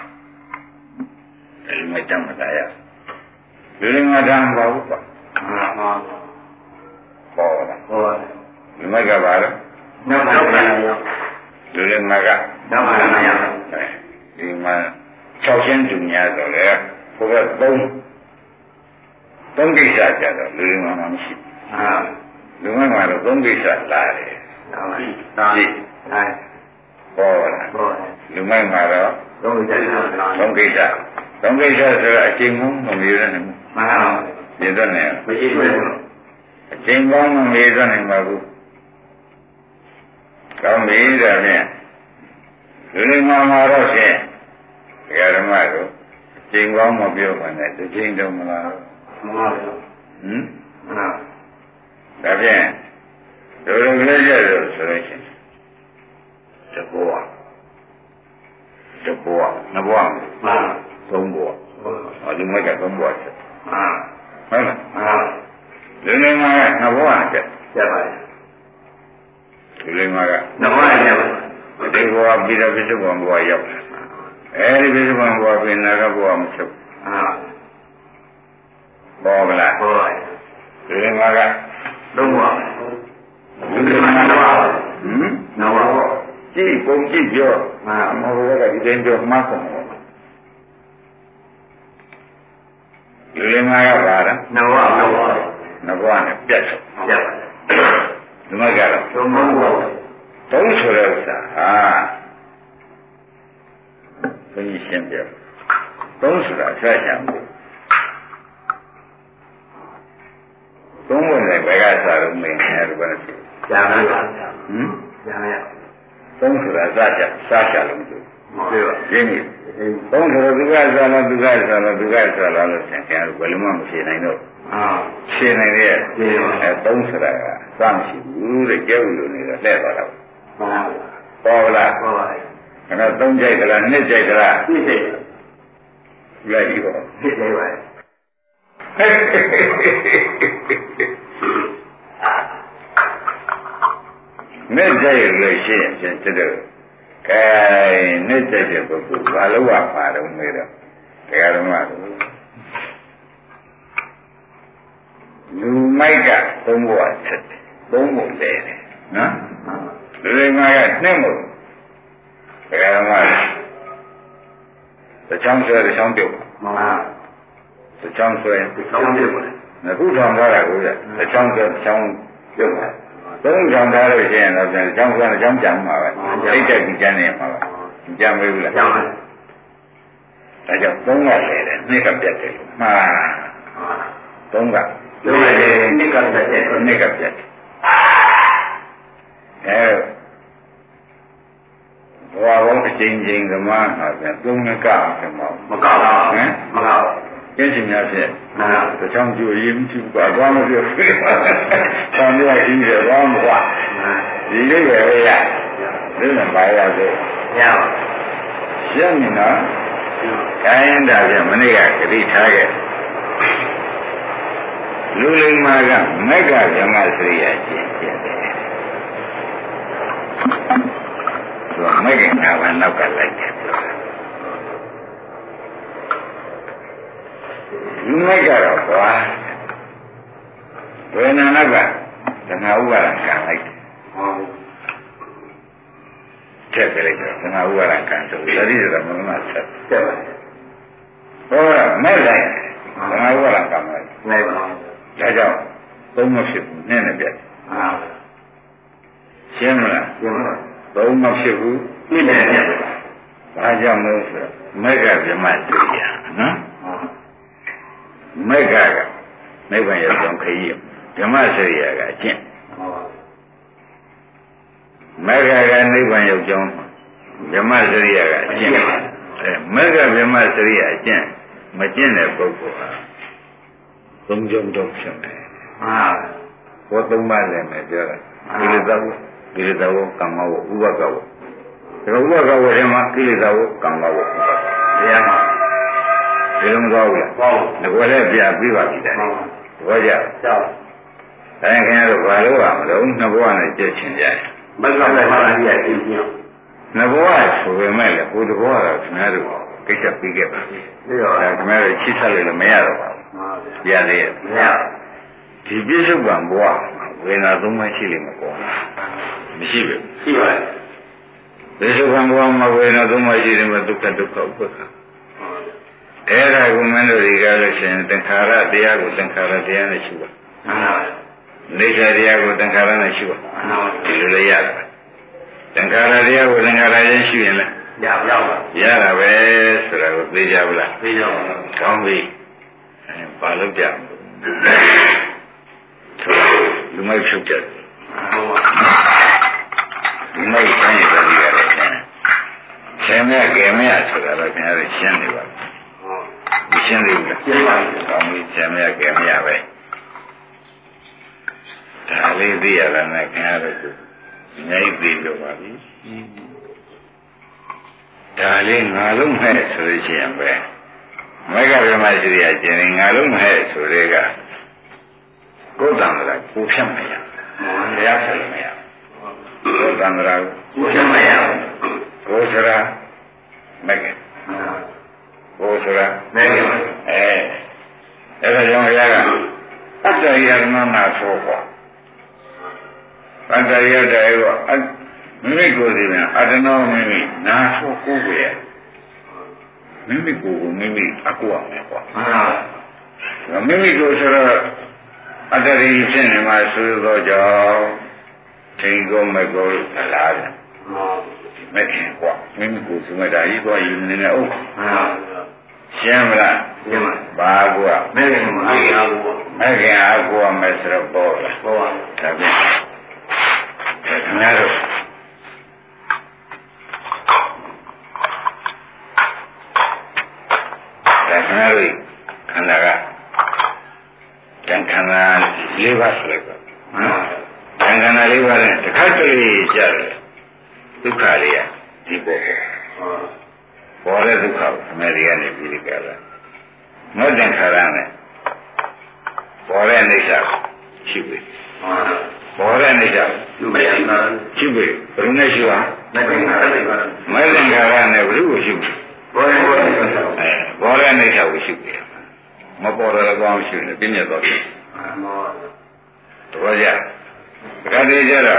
Speaker 2: လူမိုက်တမတာရလူလိမ္မာတမ်းပါဘူးကွာမှန်ပါဟောလားဟောလူမိုက်ကပါတော့နောက်ခံနိုင်ရလူလိမ္မာကနောက်ခံနိုင်ရဒီမှာ၆ချင်းတူများတော့လေဘုရားသုံးသုံးကိစ္စကြတော့လူလိမ္မာမှမရှိဘူးဟာလူမိုက်ကတော့သုံးကိစ္စလာတယ်ဟုတ်ပါဘူးဒါဟဲ့ပေါ်လာလူမိုက်မှာတော့သုံးကိစ္စသုံးကိစ္စသုံးကိစ္စဆိုတော့အချိန်ကောင်းမမေးရနိုင်ဘူးမှန်ပါဘူးပြည့်စုံနေမရှိဘူးအချိန်ကောင်းမမေးရနိုင်ပါဘူးကောင်းပြီဒါဖြင့်လူလိမ္မာမှာတော့ဖြင့်ဘုရားဓမ္မတို့အချိန်ကောင်းမပြောပါနဲ့တစ်ချိန်တော့မလားမှန်ပါဘူးဟင်မှန်ပါဒါဖြင့်ဒုရကလေးရလို့ဆိုလို့ရှိရင်တဘောတဘောနဘောမှန်သုံးဘောဟောဒီမိုက်ကသုံးဘောချက်မှန်ဟုတ်လားမှန်လူလိမ္မာကနဘောချက်ကျက်ပါလေလူလိမ္မာကနဘောချက်ပါဒီဘောပြီးတော့ပြစ္ဆုတ်ဘဝရောက်အဲဒီပြစ္ဆုတ်ဘဝပြင်နာကဘဝမချုပ်မှန်ပေါ်ကလားပေါ်လူလိမ္မာကသုံးဘောလူနာပါဟမ်နာပါကြည့်ပုံကြည့်ပြောအာမဟုတ်ဘူးကဒီတိုင်းပြောမှားကုန်တယ်လူရင်းငါကပါလားနာပါနာပါနာပါနဲ့ပြတ်ဆုံးပြတ်ဒီမှာကတော့သုံးပါသုံးဆိုတဲ့ဥစ္စာဟာဘယ်ရှင်းပြသုံးဆိုတာဆက်ချင်ဘူးသုံးဝင်လည်းဘယ်ကစားလို့မင်းအဲ့ဒါပဲကြာပါဟမ်ကြာရသုံးဆိုတာစားချစားချလို့မသိဘူးရှင်းပြီသုံးဆိုတော့သူကစားလို့သူကစားလို့သူကစားလို့ဆင်ခင်ဘယ်လိုမှမရှင်းနိုင်တော့အာရှင်းနိုင်ရဲ့အဲသုံးဆိုတာကစားမရှိဘူးတဲ့ကျုပ်လိုနေတော့လက်သွားတော့မှန်ပါဘူးပေါ်လားပေါ်ပါဘူးအဲ့တော့သုံးကြိုက်သလားနှစ်ကြိုက်သလားနှစ်ကြိုက်လိုက်ပြီပေါ့နှစ်ကြိုက်ပါနဲ့ကြိုက်လို့ရှိရင်ကျတော့ကဲနဲ့ကြိုက်တဲ့ပုဂ္ဂိုလ်ဘာလို့ဝပါတော့မေးတော့တရားတော်မှာလူမိုက်ကသုံးဘဝဆက်တယ်သုံးဘုံလဲတယ်နော်လူတွေငါကနှစ်မို့တရားတော်မှာတချောင်းဆွဲတချောင်းပြုတ်မှန်ပါတချောင်းဆွဲတချောင်းပြုတ်ပါအခုထောင်ထားတာကိုတချောင်းဆွဲတချောင်းပြုတ်ပါသုံးထောင်ထားလို့ရှိရင်တော့ပြန်တချောင်းဆွဲတချောင်းကြံမှာပဲစိတ်တက်ကြကြနေမှာပါကြံမေးဘူးလားကြံပါဒါကြောင့်သုံးကလဲတယ်နှစ်ကပြတ်တယ်မှားသုံးကလုံးလိုက်တယ်နှစ်ကပြတ်တယ်နှစ်ကပြတ်တယ်အဲဘဝဘုံအချင်းချင်းကမှဟာပြန်သုံးကကအောင်မမကောက်ပါဟမ်မကောက်ကျင်းချင်များဖြင့်နာတချောင်းကျိုးရင်းကြည့်ပါဘာမှမပြောဘူး။ဆံရကြီးတယ်ဘာမှမကွာ။ဒီလိုပဲရ။ဒီလိုပါရစေ။ရပါ။ရှင်းနေနော်။ခိုင်းတာပြမနေ့ကဂတိထားခဲ့။လူလိမ္မာကမက်ကဗြဟ္မစရိယာကျင့်ကျင့်တယ်။သူကမက်ကငါးပါးနောက်ကလိုက်တယ်ပြောတာ။လူမိုက်ကတော့ကွာဝေဒနာကသနာဥပါဒံကံလိုက်တယ်ထည့်ပြလိုက်တော့သနာဥပါဒံကံဆိုသတိရမမဆက်တက်ပါဟောမဲ့လိုက်သနာဥပါဒံကံလိုက်လိုက်ပါဒါကြောင့်သုံးမဖြစ်ဘူးနည်းနည်းပြတ်အာရှင်းမလားရှင်းပါသုံးမဖြစ်ဘူးနည်းနည်းပြတ်ဘာကြောင့်လဲဆိုတော့မက်ကဗြဟ္မတူရနော်မက်ကကနိဗ္ဗာန်ရောက်ဆုံးခရီးဓမ္မစရိယာကအကျင့်မက်ကကနိဗ္ဗာန်ရောက်ဆုံးဓမ္မစရိယာကအကျင့်အဲမက်ကဓမ္မစရိယာအကျင့်မကျင့်တဲ့ပုဂ္ဂိုလ်ဟာသုံးကြုံတော့ဖြစ်တယ်ဟာဘောသုံးပါးလည်းမပြောတာကိလေသာဝကိလေသာဝကမ္မဝဥပကဝဒါဥပကဝထဲမှာကိလေသာဝကမ္မဝဥပကတရားမှာဒီလိုမကောင်းဘူးလားဟုတ်ငါလည်းပြပြီးပါပြီတဲ့ဘောကြကြောက်အဲခင်ဗျားတို့ဘာလို့ရမလို့နှစ်ဘဝနဲ့ကြည့်ချင်ကြတယ်မက္ကမဟာရကြီးအင်းညနှစ်ဘဝဆိုပေမဲ့လေဟိုတဘောကတော့ခင်ဗျားတို့ကိစ္စပြီးခဲ့ပါပြီပြီးတော့ခင်ဗျားတို့ချိဆက်လို့လည်းမရတော့ပါဘူးရသေးရဲ့မရဒီပြစ္ဆုတ်ပံဘဝဝေဒနာသုံးပါးရှိလိမ့်မယ်ပေါ့မရှိဘူးရှိပါတယ်ပြစ္ဆုတ်ပံဘဝမှာဝေဒနာသုံးပါးရှိတယ်မှာဒုက္ခဒုက္ခဥပ္ပခအဲ့ဒါကိုမင်းတို့တွေကလို့ရှိရင်သင်္ခါရတရားကိုသင်္ခါရတရားနဲ့ရှုပါမှန်ပါပါနေသတရားကိုသင်္ခါရနဲ့ရှုပါမှန်ပါပါဒီလိုလည်းရတယ်သင်္ခါရတရားကိုသင်္ခါရချင်းရှုရင်လည်းရပါပါရတာပဲဆိုတာကိုသိကြဘူးလားသိကြပါဘူးကောင်းပြီအဲဘာလို့ကြလူမိုက်ဖြုတ်ကြတယ်ဟုတ်ပါလူမိုက်တိုင်းရတဲ့ဒီကလည်းဆင်းရဲကဲမရဆိုတာတော့ခင်ဗျားတို့ရှင်းနေပါမရှင်းသေးဘူးလားရှင်းပါပြီကောင်းပြီဆင်းရဲကဲမရပဲဒါလေးသိရတာနဲ့ခင်ဗျားတို့ငြိမ့်ပြီးလို့ပါပြီဒါလေးငါလုံးမဲ့ဆိုလို့ရှိရင်ပဲမေဃဗြဟ္မရှိရိယကျင်ငါလုံးမဲ့ဆိုတဲ့ကကိုယ်တံ္ဍရာကိုဖြတ်မရဘူးတရားဖြတ်မရဘူးကိုယ်တံ္ဍရာကိုဖြတ်မရဘူးကိုယ်စရာမကဲကိုယ်စရာမကဲအဲအဲ့ဒါကြောင့်ဘုရားကအတ္တယရဏနာဆိုပေါ့အတ္တရတ္တရောမိမိကိုယ်စီပြန်အတ္တနောမိမိနာဆိုကိုယ်ပဲမိမိကိုယ်ကိုမိမိအကူအောင်လေကွာဟာမိမိကိုယ်ဆိုတော့အတ္တရိဖြစ်နေမှာဆိုသောကြောင့်ထိန်ကုန်မကိုယ်သလားတယ်မခင်ကွာမိမိကိုယ်ဆိုမှဒါကြီးတော့ယူနေနေဟုတ်ရှင်းမလားရှင်းပါဘာကွာမခင်မခင်မခင်အားကိုယ်မယ်ဆိုတော့ပေါ်လာပေါ်လာဒါပြန်ခင်ဗျားတို့ဒါခင်ဗျားတို့ခန္ဓာကဉာဏ်ခန္ဓာလေးပါးဆိုလိုက်ပါဉာဏ်ခန္ဓာလေးပါးနဲ့တစ်ခါတလေကြားတယ်ဒုက္ခလေးရဒီပေါ်ပေါ်တဲ့ဒုက္ခကိုအမေရိကန်နေပြီးကြတာငေါ့တဲ့ခါရနဲ့ပေါ်တဲ့အိဋ္ဌာရှိပြီပေါ်တဲ့အိဋ္ဌာရှိပြီဘယ်လိုနဲ့ရှိပါမသင်္ခါရမသင်္ခါရနဲ့ဘယ်လိုရှိပြီပေါ်တဲ့ပေါ်တဲ့အိဋ္ဌာကိုရှိပြီမပေါ်တော့ကောင်းရှိနေပြည့်ညတ်တော့တယ်တော်ကြဒါကြကြတော့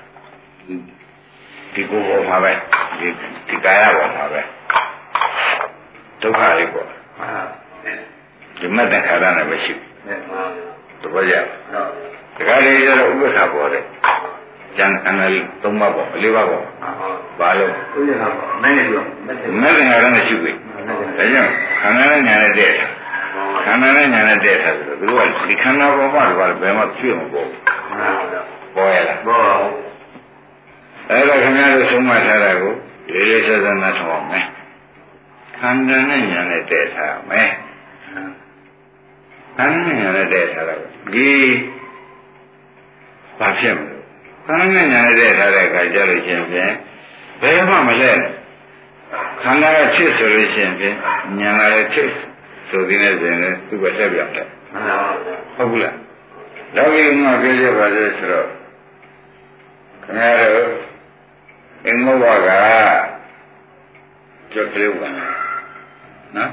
Speaker 2: ဒီကိုယ်ပေါ်မှာပဲဒီဒီကာယပေါ်မှာပဲဒုက္ခလေးပေါ့ဒီမတ္တခါရနဲ့ပဲရှိတော်ကြဒါကြကြတော့ဥပ္ပခါပေါ်တယ်ကျန်အနလီသုံးပါးပေါ့လေးပါးပေါ့ဘာလို့ဥပ္ပခါပေါ့နိုင်နေလို့မတ္တခါရနဲ့ရှိပြီဒါကြောင့်ခန္ဓာနဲ့ညာနဲ့တည့်ခန္ဓာနဲ့ညာနဲ့တည့်ထားဆိုတော့သူတို့ကဒီခန္ဓာပေါ်မှာတော့ဘယ်မှပြည့်မပေါ်ပေါ်ရလားပေါ်အဲ့ဒါခင်ဗျားတို့ဆုံးမထားတာကိုလေးလေးစားစားနားထောင်အောင်မယ်ခန္ဓာနဲ့ညာနဲ့တည့်ထားမယ်ခန္ဓာနဲ့ညာနဲ့တည့်ထားတာဒီဘာဖြစ်မလို့ခန္ဓာနဲ့ညာနဲ့တည့်ထားတဲ့အခါကျလို့ရှိရင်ဖြင့်ဘယ်မှမလဲခန္ဓာကဖြစ်ဆိုလို့ရှိရင်ဖြင့်ညာလည်းဖြစ်ဆိုပြီးနေစဉ်လည်းသူကဆက်ပြောင်းတယ်ဟုတ်ဘူးလားလောကီမှာပြောရပါလေဆိုတော့ခင်ဗျားတို့အင်္ဂုဘကကြောက်ကလေးဝင်လာနော်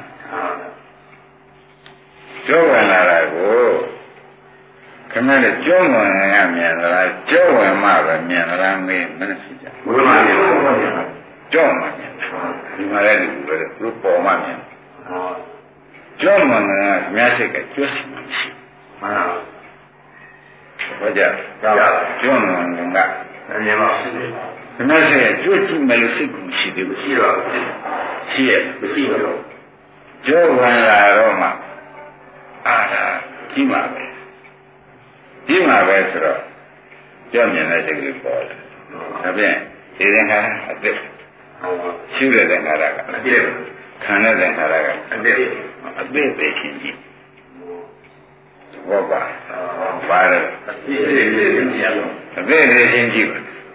Speaker 2: ကြောဝင်လာတာကိုခင်ဗျားတို့ကြောဝင်ရမြင်လားကြောဝင်မှပဲမြင်လားမေးမနှစီကြဘုရားမြင်ပါဘူးကြောမှမြင်ဒီမှာလည်းဒီလိုလေသူပေါ်မှမြင်ကြောမှန်ကမြတ်စိတ်ကကျွတ်စီမရှိမှန်ပါဘာကြကြောမှန်ကအမြင်ပါရှိတယ်ခဏဆက်ကျွတ်ကြည့်မယ်လို့စိတ်ကူရှိတယ်မရှိတော့ရှိရမရှိတော့ကြောဝင်လာတော့မှအာဒါကြီးမှာပဲကြီးမှာပဲဆိုတော့ကြောမြင်တဲ့စိတ်ကလေးပေါ်တယ်ဒါဖြင့်ဒီသင်္ခါရအသက်ရှိတဲ့သင်္ခါရကအသက်ခံတဲ့သင်္ခါရကအသက်အသက်ပဲချင်းကြီးဘောပါပါတယ်အသက်ချင်းကြီးအသက်ချင်းကြီး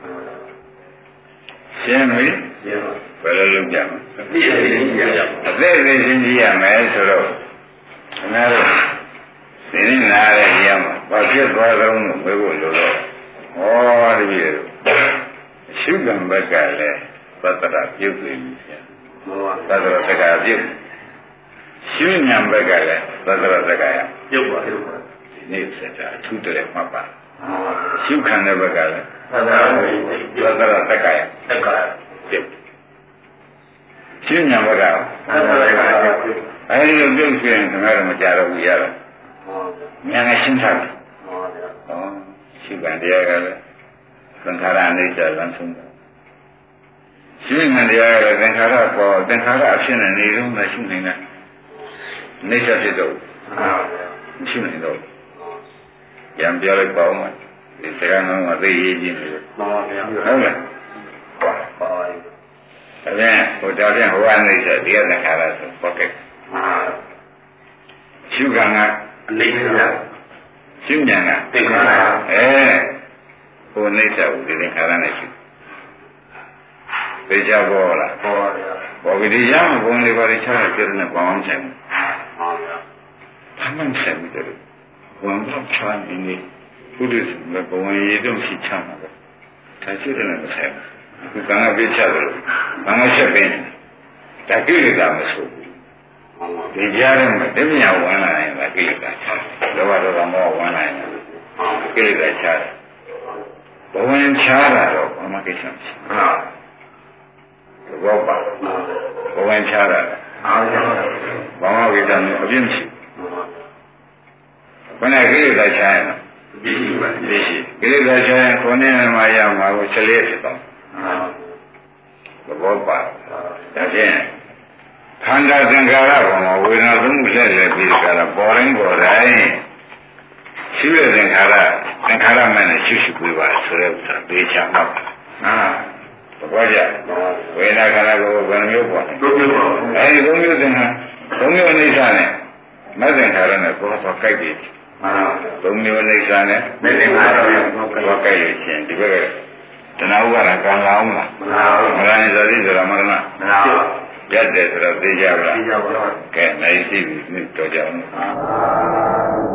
Speaker 2: ရှင်းပြီရှင်းပါဘယ်လိုလုပ်ကြမလဲအသက်ချင်းကြီးအသက်ချင်းကြီးရမယ်ဆိုတော့ခင်ဗျားတို့သိနေလာတဲ့နေရာမှာဘာဖြစ်သွားသလဲလို့မေးဖို့လိုတော့ဩတပည့်တို့ရှုကံဘက်ကလည်းသတ္တရပြုတ်ပြီဆရာသတ္တရတက္ကရာပြုတ်ရှုဉာဏ်ဘက်ကလည်းသတ္တရတက္ကရာပြုတ်ပါပြုတ်ပါဒီနေ့စတာအထူးတည်းမှတ်ပါရှုခံတဲ့ဘက်ကလည်းသတ္တရသတ္တရတက္ကရာတက္ကရာပြုတ်ရှုဉာဏ်ဘက်ကသတ္တရတက္ကရာပြုတ်အဲဒီလိုပြုတ်ဆိုရင်ခင်ဗျားတို့မကြတော့ဘူးရတော့ဉာဏ်နဲ့ရှင်းထားတယ်ဟောရှုခံတရားကလည်းသင်္ခါရအိဋ္ဌာလမ်းဆုံးတယ်ရှင်းမှန်တရားရသင်္ခါရပေါ်သင်္ခါရအဖြစ်နဲ့နေလို့မရှိနိုင်တာအိဋ္ဌာဖြစ်တော့မရှိနိုင်တော့ရံပြောလိုက်ပါဦးမဒီစကားလုံးကသိရေးကြည့်နေလို့မှန်ပါဗျာဟုတ်လားပါပါဒါပြန်ဟိုတော်ပြန်ဟိုကအိဋ္ဌာဒီကသင်္ခါရဆိုပေါ့ကဲရှုခံကအနိစ္စရှုဉာဏ်ကသင်္ခါရအဲဟိုအိဋ္ဌာကိုဒီသင်္ခါရနဲ့ရှုသိကြပေါ်လားပေါ်ပါဗျာပေါ်ပြီဒီရမဘုံလေးပါးချားပြတဲ့နဲ့ပေါင်းအောင်ဆိုင်ပါဗျာဘာမှမဆိုင်ဘူးတဲ့ဘုံတော့ချမ်းနေနေဘုဒ္ဓဆံဘုံရည်တော့ရှိချမ်းပါပဲဒါရှိတယ်လည်းမဆိုင်ဘူးကံကပြချတယ်ဘာမှချက်ပင်ဒါကိလေသာမဆိုဘူးဒီကြားထဲမှာတမညာဝင်လာရင်ဒါကိလေသာချတယ်လောဘဒေါသမောဟဝင်လာရင်ကိလေသာချတယ်ဘဝင်ချားတာတော့ဘာမှကိစ္စမရှိဘူးဟုတ်ပါဘဝင်ချားတာအားကြောင့်ဘာမှကိစ္စမရှိအပြင်းမရှိဘယ်နဲ့ကိလေသာချားရင်ဒီရှိပါဒီရှိကိလေသာချားရင်ခေါင်းနဲ့မှရမှာကိုချက်လေးဖြစ်တော့သဘောပါဒါဖြင့်ခန္ဓာသင်္ခါရပေါ်မှာဝေဒနာသုံးခုလက်လက်ပြီးကြတာပေါ်တိုင်းပေါ်တိုင်းရှိတဲ့သင်္ခါရသင်္ခါရမဲ့နဲ့ရှုရှုပြီးပါဆိုတဲ့ဥစ္စာပေးချမှာဟာသဘောကျဝေဒနာခန္ဓာကိုဘယ်နှမျိုးပေါ်လဲသုံးမျိုးပါအဲဒီသုံးမျိုးသင်္ခါသုံးမျိုးအိဋ္ဌာနဲ့မသင်္ခါရနဲ့ပေါ်တော့ကြိုက်ပြီဟာသုံးမျိုးအိဋ္ဌာနဲ့မသင်္ခါရနဲ့ပေါ်ကြိုက်ရခြင်းဒီဘက်ကတဏှာဥပါဒကံလာအောင်လားမလာဘူးမလာရင်ဇာတိဆိုတာမရဏမလာဘူးရက်တယ်ဆိုတော့သိကြပါလားသိကြပါပါကဲနိုင်ရှိပြီတော်ကြအောင်